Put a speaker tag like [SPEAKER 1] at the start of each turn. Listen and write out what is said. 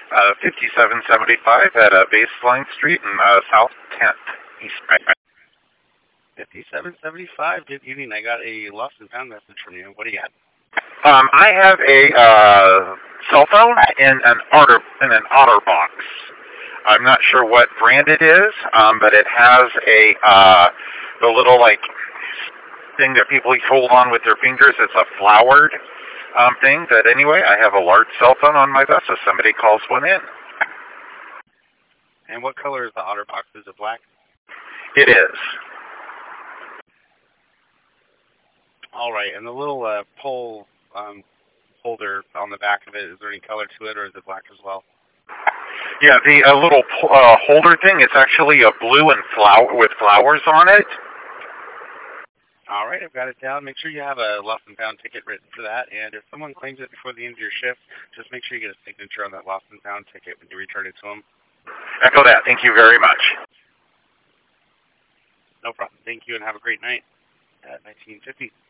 [SPEAKER 1] 5775 at Baseline Street in South 10th, East Bay.
[SPEAKER 2] 5775. Good evening. I got a lost and found message from you. What do you got?
[SPEAKER 1] I have a cell phone in an OtterBox. I'm not sure what brand it is, but it has the little like thing that people hold on with their fingers. It's a flowered thing. But anyway, I have a large cell phone on my vest, so somebody calls one in.
[SPEAKER 2] And what color is the OtterBox? Is it black?
[SPEAKER 1] It is.
[SPEAKER 2] All right. And the little pole holder on the back of it, is there any color to it, or is it black as well?
[SPEAKER 1] Yeah, the little holder thing, it's actually a blue and with flowers on it.
[SPEAKER 2] All right, I've got it down. Make sure you have a lost and found ticket written for that, and if someone claims it before the end of your shift, just make sure you get a signature on that lost and found ticket when you return it to them.
[SPEAKER 1] Echo that. Thank you very much.
[SPEAKER 2] No problem. Thank you, and have a great night at 1950.